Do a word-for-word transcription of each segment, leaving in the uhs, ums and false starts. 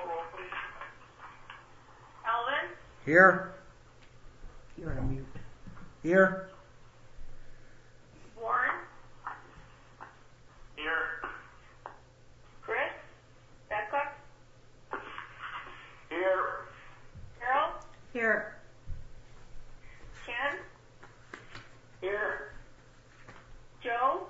roll, please. Alvin? Here. You're on mute. Here. Warren? Here. Chris? Becca? Here. Carol? Here. Ken? Here. Joe?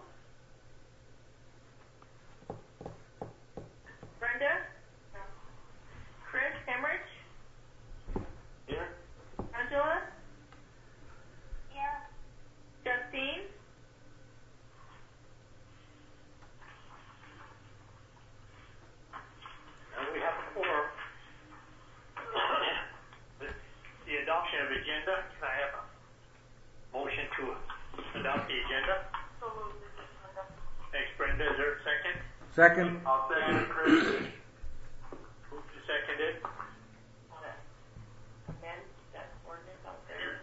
Brenda? Chris Hemrich? Here. Angela? Here. Justine? And we have a quorum. the, the adoption of agenda. Can I have a motion to adopt the agenda? So moved. Thanks, Brenda. Is there a second? Second. I'll second it, Chris. Moved and seconded. Amend that ordinance out there.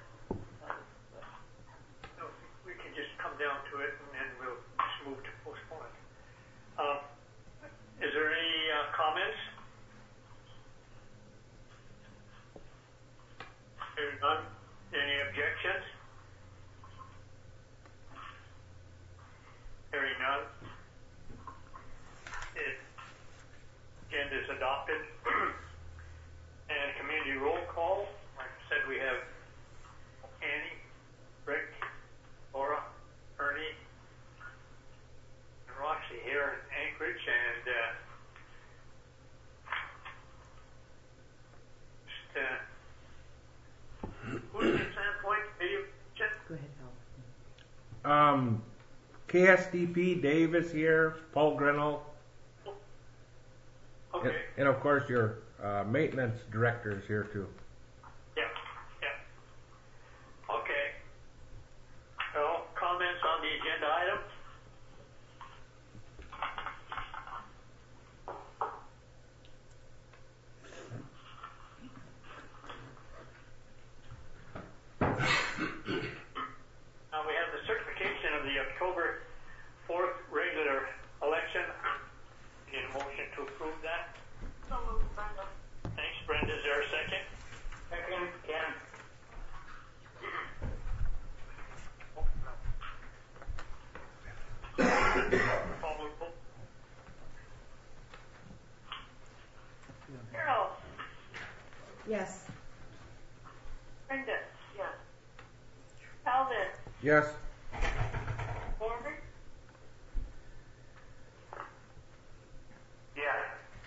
No, we can just come down to it and then we'll just move to postpone it. Um, is there any uh, comments? Hearing none. Any objections? Hearing none. It, agenda is adopted. And community roll call. Like I said, we have Annie, Rick, Laura, Ernie, and Roxy here in Anchorage, and uh, just uh, who's in Sandpoint? Video chat? Go ahead, Al. Um, K S D P Dave is here. Paul Grinnell. Okay. And, and of course your uh, maintenance director is here too. Yeah. Yeah. Okay. Well, comments on the agenda item? Now we have the certification of the October fourth regular election. Need a motion to approve that? So moved, Brenda. Thanks, Brenda. Is there a second? Second, Ken. Carol? Yes. Brenda? Yes. Alvin? Yes. Warren? Yeah.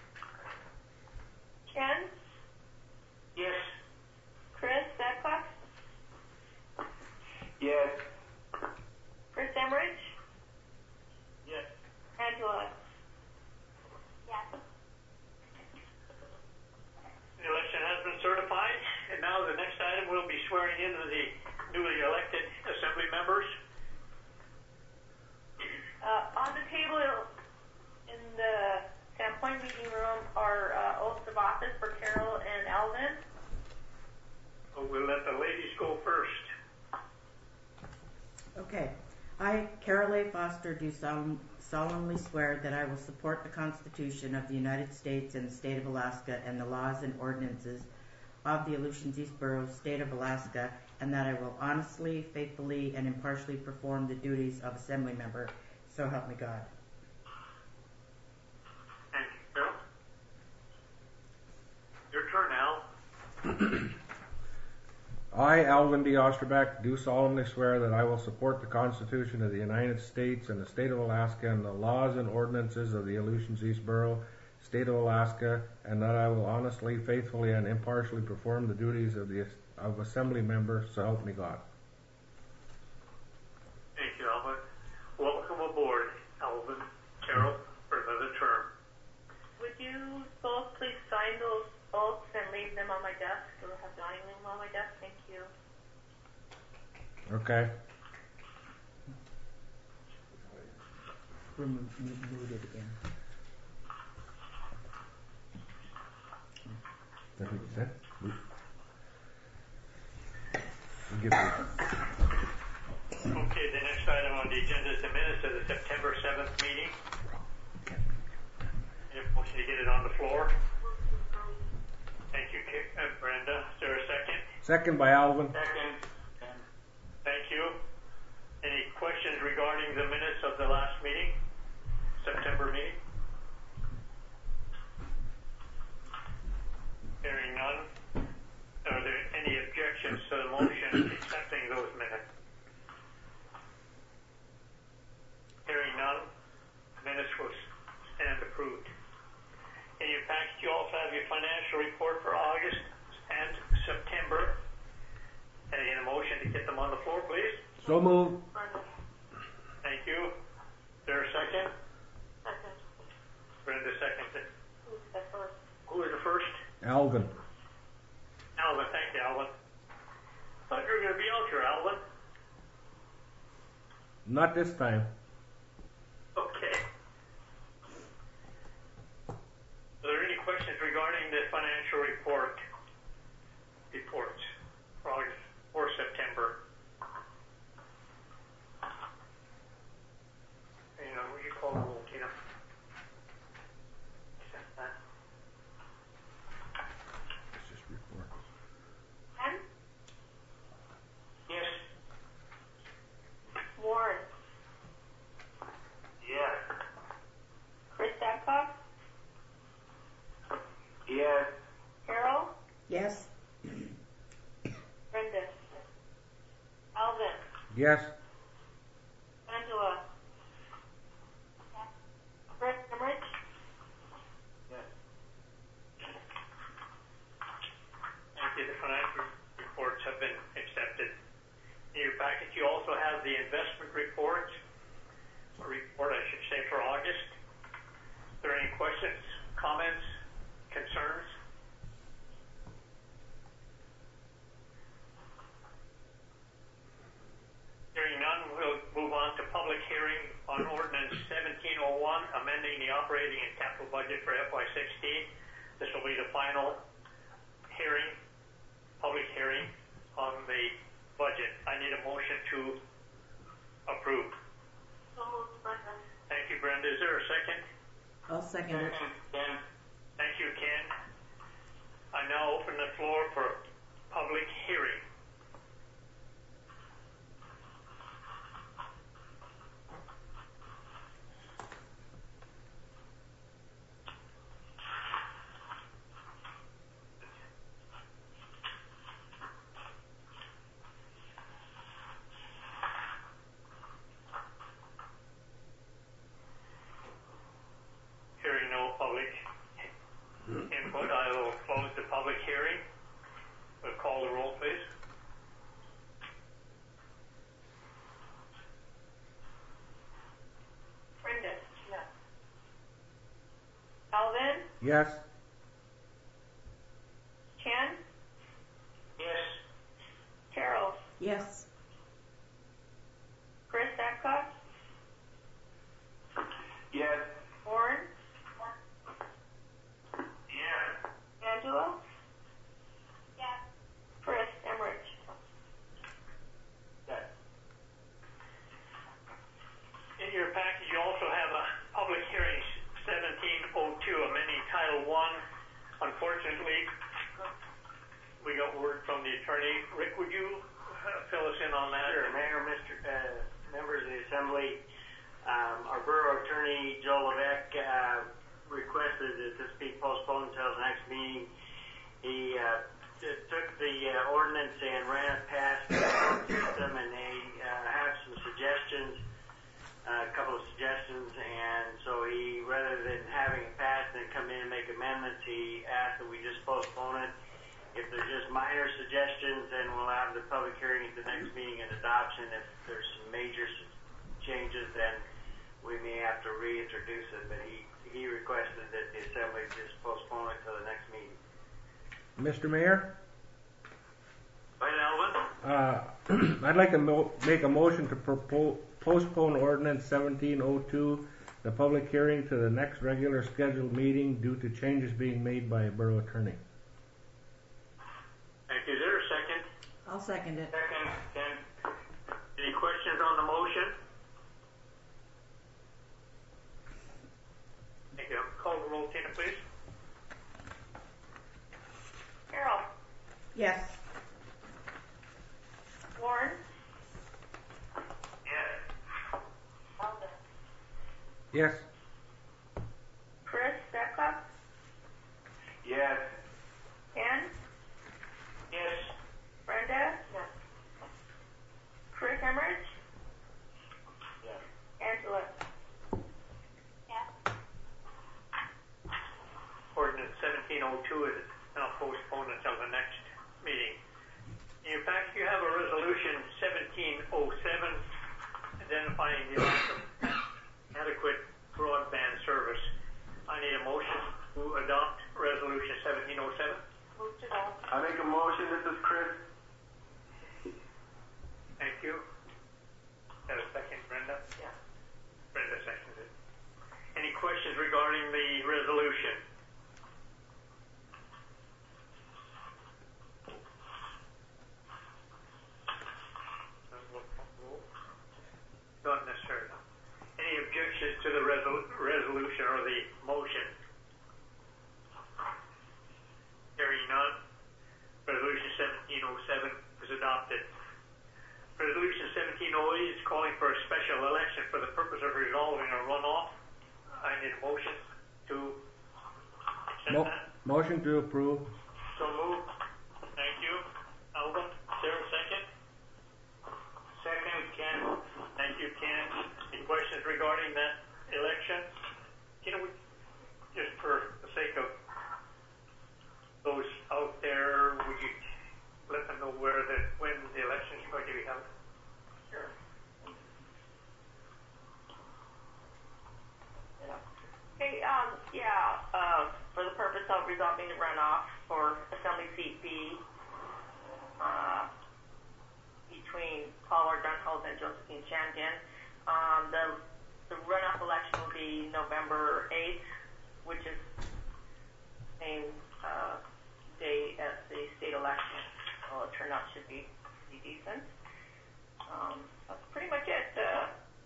Ken? Yes. Chris Becca? Yes. Chris Emmerich? Yes. Angela? Yes. The election has been certified, and now the next item will be swearing in of the newly elected assembly members. Uh, on the table in the Sandpoint meeting room are uh, oaths of office for Carol and Alvin. So we'll let the ladies go first. Okay. I, Carol A. Foster, do solemn, solemnly swear that I will support the Constitution of the United States and the State of Alaska and the laws and ordinances of the Aleutians East Borough, State of Alaska, and that I will honestly, faithfully, and impartially perform the duties of Assembly Member. So help me God. Thank you, Carol. Your turn, Al. I, Alvin D. Osterbeck, do solemnly swear that I will support the Constitution of the United States and the State of Alaska and the laws and ordinances of the Aleutians East Borough, State of Alaska, and that I will honestly, faithfully, and impartially perform the duties of the of Assembly Member, so help me God. Thank you, Alvin. Welcome aboard, Alvin, Carol, for another term. Would you both please sign those oaths and leave them on my desk? Or have Donnie leave them on my desk? Thank you. Okay. We're mo- mo- muted again. That's what you said? We'll give you. Okay, the next item on the agenda is the minutes of the September seventh meeting. If motion to get it on the floor. Second by Alvin. Second. Thank you. Any questions regarding the minutes of the last meeting, September meeting? Hearing none. Are there any objections to the motion accepting those minutes? Hearing none. Minutes will stand approved. In your package, you also have your financial report for August and September. Can I get a motion to get them on the floor, please? So moved. Thank you. Is there a second? Second. Brenda seconded. Who's the first? Who is the first? Alvin. Alvin. Thank you, Alvin. Thought you were going to be out here, Alvin. Not this time. Okay. Are there any questions regarding the financial report? Reports for August or September? You know, would you call the roll, Tina? It's just reports. Ken? Yes. Warren? Yes. Chris Babcock? Yes. Carol? Yes. Brenda? Alvin? Yes. Angela? Brett Emmerich? Yes. Thank you. The financial reports have been accepted. In your packet, you also have the investment report, or report, I should say, for August. Are there any questions, comments, concerns? Hearing none, we'll move on to public hearing on ordinance seventeen oh one, amending the operating and capital budget for F Y sixteen. This will be the final hearing, public hearing on the budget. I need a motion to approve. So moved, Brenda. Thank you, Brenda. Is there a second? I'll second it. Ken. Thank you, Ken. I now open the floor for public hearing. Hearing no public input, I will close the public hearing. We'll call the roll, please. Brenda? Yes. Alvin? Yes. Ken? Yes. Carol? Yes. Chris Babcock? Yes. Warren? Yes. Angela? Yes. Chris Emmerich? Yes. In your package, you also have a public hearing seventeen oh two, amending Title one. Unfortunately, we got word from the attorney. Rick, would you uh, fill us in on that? Sure, Mayor, Mister Uh, members of the Assembly, um, our Borough Attorney, Joe Levesque, uh, requested that this be postponed until the next meeting. He uh, t- took the uh, ordinance and ran it past the court system, and they uh, have some suggestions, uh, a couple of suggestions, and so he, rather than having it passed and come in and make amendments, he asked that we just postpone it. If there's just minor suggestions, then we'll have the public hearing at the next meeting and adoption. If there's some major changes, then we may have to reintroduce it. But he, he requested that the Assembly just postpone it till the next meeting. Mister Mayor, Right, Alvin? uh, I'd like to mo- make a motion to propo- postpone ordinance seventeen oh two, the public hearing, to the next regular scheduled meeting due to changes being made by a borough attorney. Thank you. Is there a second? I'll second it. Second. Ken. Any questions on the motion? Thank you. Call the roll, Tina, please. Carol? Yes. Yes. Chris Stepcock, Yes. Ken, Yes. Brenda, Chris Emmerich, Yes. Angela. Ordinance seventeen oh two is now postponed until the next meeting. In fact, you have a resolution seventeen oh seven identifying the lack of adequate broadband service. I need a motion to adopt resolution seventeen oh seven. Move to all. I make a motion. This is Chris. Thank you. Got a second, Brenda? Yeah. Brenda seconds it. Any questions regarding the resolution? Not necessarily. Any objections to the resol- resolution or the motion? Hearing none, resolution seventeen oh seven is adopted. Resolution seventeen oh eight is calling for a special election for the purpose of resolving a runoff. I need a motion to accept Mo- that. motion to approve. So moved. Thank you. Alba, Sarah, second. Second, Ken. Thank you, Ken. Any questions regarding that election? You know, we, just for the sake of those out there, would you let them know where the, when the election is going to be held? Sure. Okay, um, yeah, uh, for the purpose of resolving the runoff for Assembly Seat B, uh, between Paul R. Dunholt and Josephine Shanton, um, the, the runoff election will be November eighth, which is the same, uh, day as the state election. So the turnout should be pretty decent. Um, that's pretty much it. Uh,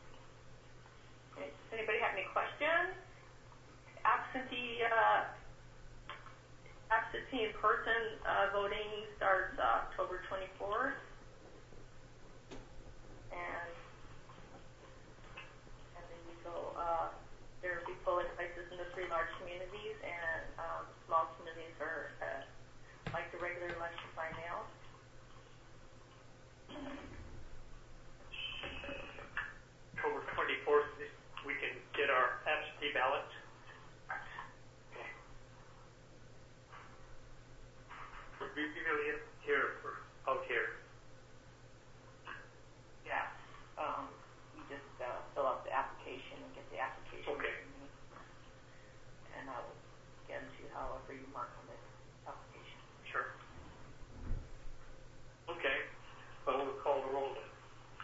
does anybody have any questions? Absentee, uh, absentee in-person uh, voting starts uh, October twenty-fourth, and and then we go. Uh, there will be polling places in the three large communities, and um, small communities are uh, like the regular election by mail. October twenty-fourth, we can get our absentee ballots. Okay. Would we be really here for out here? Yeah. Um, you just uh, fill out the application and get the application. Okay. to me. And I will get into however you mark on the application. Sure. Okay. Well, we'll call the roll then.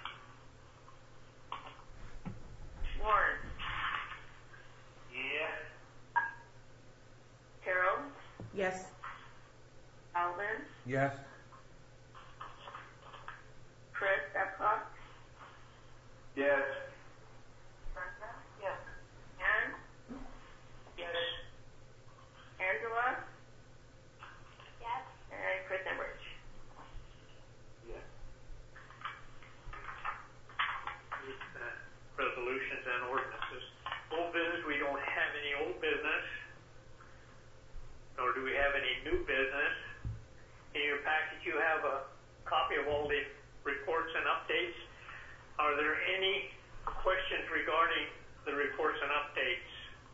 Warren, Yes. Carol, Yes. Alvin, Yes. Chris Epcot, Yes. Brenda, yes. Ann, yes. Angela, yes. And Chris Emmerich. Yes. Uh, resolutions and ordinances. Old business, we don't have any old business, nor do we have any new business. In your package, you have a copy of all the reports and updates. Are there any questions regarding the reports and updates?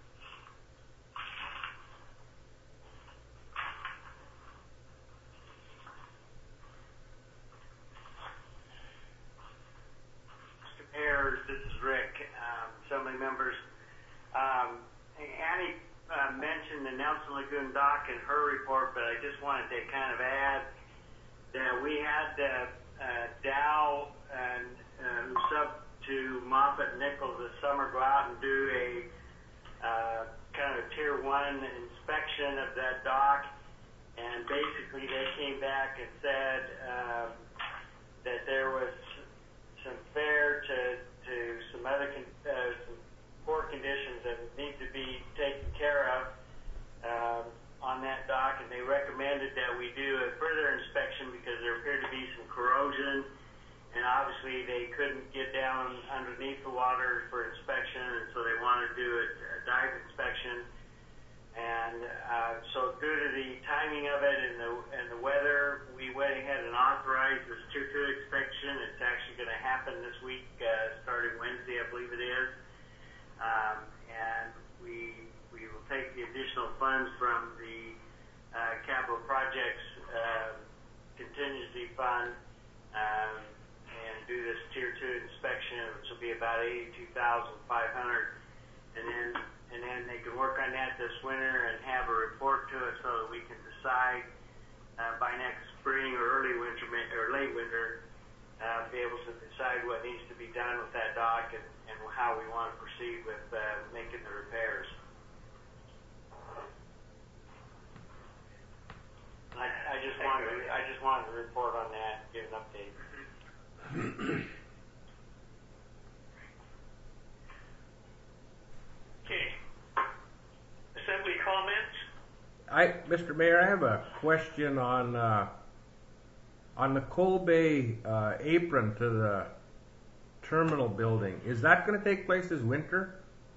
Mister Mayor, this is Rick, um, assembly members. Um, Annie uh, mentioned the Nelson Lagoon dock in her report, but I just wanted to kind of add that we had uh, uh, Dow and uh, who's sub to Moffett Nichols this summer go out and do a uh, kind of tier one inspection of that dock, and basically they came back and said um, that there was some fair to, to some other con- uh, some poor conditions that need to be taken care of um, on that dock, and they recommended that we do a further inspection because there appeared to be some corrosion, and obviously they couldn't get down underneath the water for inspection, and so they wanted do a, a dive inspection. And uh, so due to the timing of it and the and the weather, we went ahead and authorized this tier two inspection. It's actually going to happen this week, uh, starting Wednesday, I believe it is. Um, and we we will take the additional funds from the uh, capital projects uh, contingency fund um, and do this tier two inspection, which will be about eighty-two thousand five hundred, and then. And then they can work on that this winter and have a report to us so that we can decide uh, by next spring or early winter or late winter, uh, be able to decide what needs to be done with that dock and, and how we want to proceed with uh, making the repairs. I, I just wanted to, I just wanted to report on that, give an update. Okay. Assembly comments? I, Mister Mayor, I have a question on uh, on the Coal Bay uh, apron to the terminal building. Is that going to take place this winter?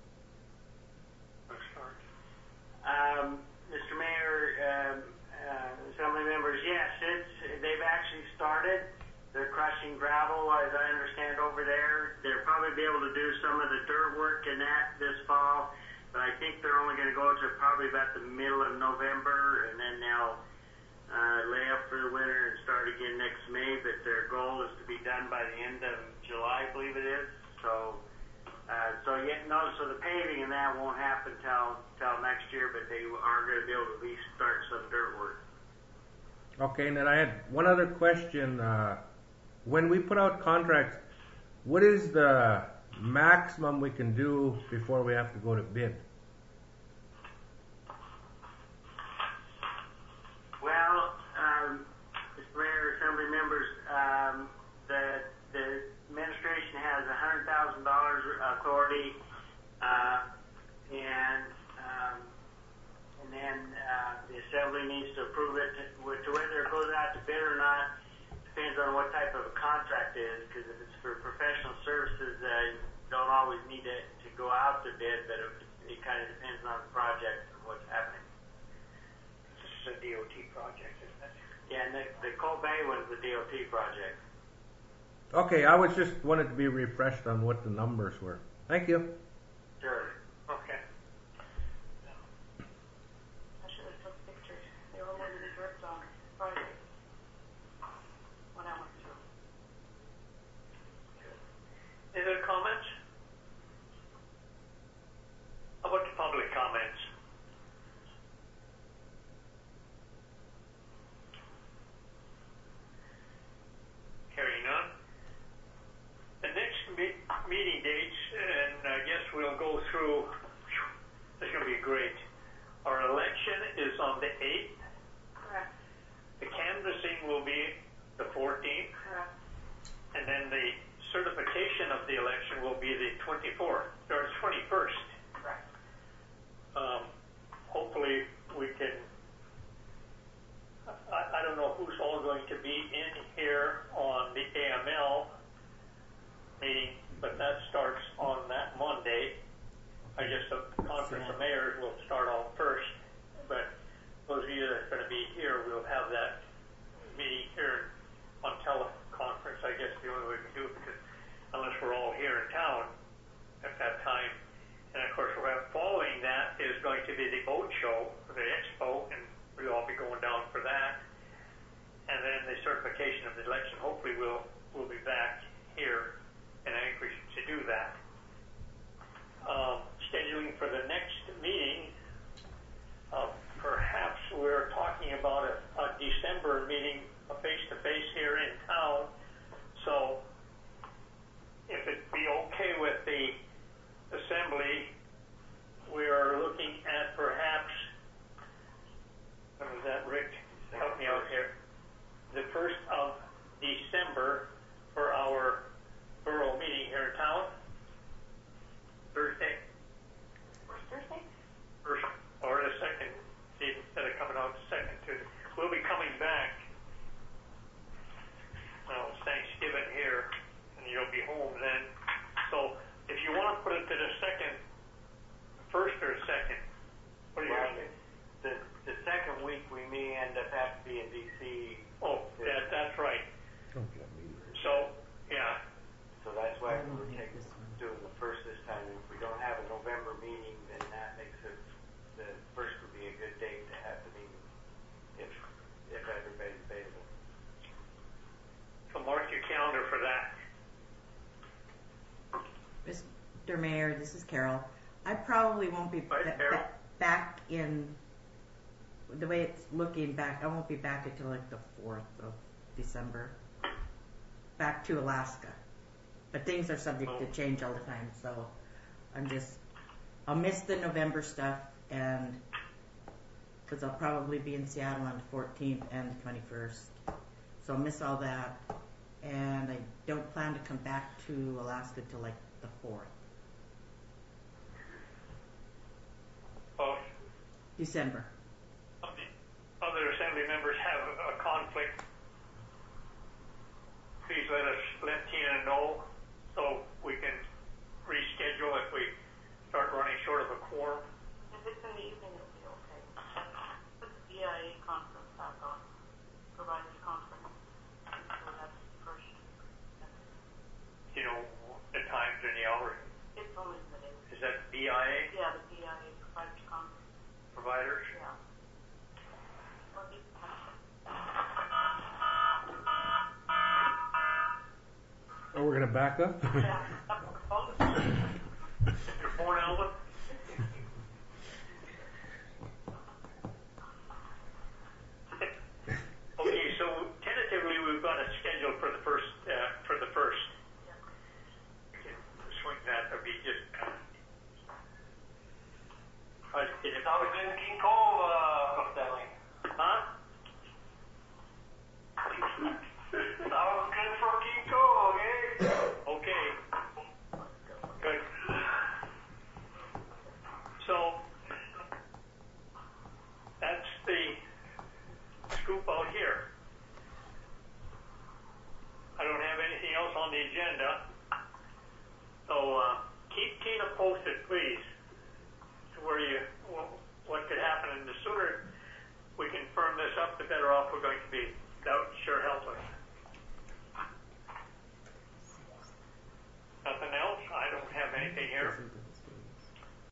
Um, Mister Mayor, um, uh, Assembly members, yes, it's they've actually started. They're crushing gravel, as I understand, over there. They'll probably be able to do some of the dirt work in that this fall, but I think they're only going to go to probably about the middle of November, and then they'll uh, lay up for the winter and start again next May. But their goal is to be done by the end of July, I believe it is. So, uh, so yet no, so the paving and that won't happen till till next year, but they are going to be able to at least start some dirt work. Okay, and then I had one other question. Uh, when we put out contracts, what is the maximum we can do before we have to go to bid? Well, um, Mister Mayor, Assembly members, um, the the administration has a hundred thousand dollars authority, uh, and um, and then uh, the Assembly needs to approve it to, to whether it goes out to bid or not. Depends on what type of a contract it is, because if it's for professional services, uh, you don't always need to, to go out to bid, but it, it kind of depends on the project and what's happening. This is a D O T project, isn't it? Yeah, and the, the Coal Bay one's the D O T project. Okay, I was just wanted to be refreshed on what the numbers were. Thank you. Sure. Okay. I should have took pictures. They were moving the dirt on Friday when I went through. Any other comments? How about the public comments? Hearing none. The next me- meeting dates, and I guess we'll go through, this is going to be great. Our election is on the eighth. Correct. The canvassing will be the fourteenth. Correct. And then the certification of the election will be the twenty-fourth, or twenty-first. Correct. Um, hopefully we can, I, I don't know who's all going to be in here on the A M L meeting, but that starts on that Monday. I guess the conference of mayors will start off first, but those of you that are going to be here, we'll have that meeting here on teleconference. I guess the only way we can do it, because unless we're all here in town at that time. And of course, we're following that is going to be the boat show, the expo, and we'll all be going down for that. And then the certification of the election. Hopefully, we'll we'll be back here, and I think we should do that. Um, scheduling for the next meeting, uh, perhaps we're talking about a, a December meeting, a face-to-face here in town. So, if it be okay with the Assembly, we are looking at perhaps, what was that, Rick? Help me out here. The first of Mister Mayor, this is Carol. I probably won't be Right, ba- Carol. ba- back in, the way it's looking back, I won't be back until like the fourth of December. Back to Alaska. But things are subject to change all the time, so I'm just, I'll miss the November stuff, and because I'll probably be in Seattle on the fourteenth and the twenty-first. So I'll miss all that, and I don't plan to come back to Alaska till like the fourth. Well, December. some of the other assembly members have a conflict. Please let us, let Tina know so we can reschedule if we start running short of a quorum. If it's in the evening, it'll be okay. Put the B I A conference back on, providers conference. So that's the first. You know, the times and the hours. It's only in the day. Is that B I A Yeah, the B I A providers conference. providers? Yeah. Or you can have Oh, we're gonna back up. Yeah. Oh, Your phone, Alvin? Okay, so tentatively we've got a schedule for the first, uh, for the first. We can swing that, or be just. Uh, is it always in King Cove, uh, Stanley? Huh? That was good for King Cove, okay? Okay. Good. So, that's the scoop out here. I don't have anything else on the agenda. So, uh, keep Tina posted, please, to where you, what could happen. And the sooner we can firm this up, the better off we're going to be.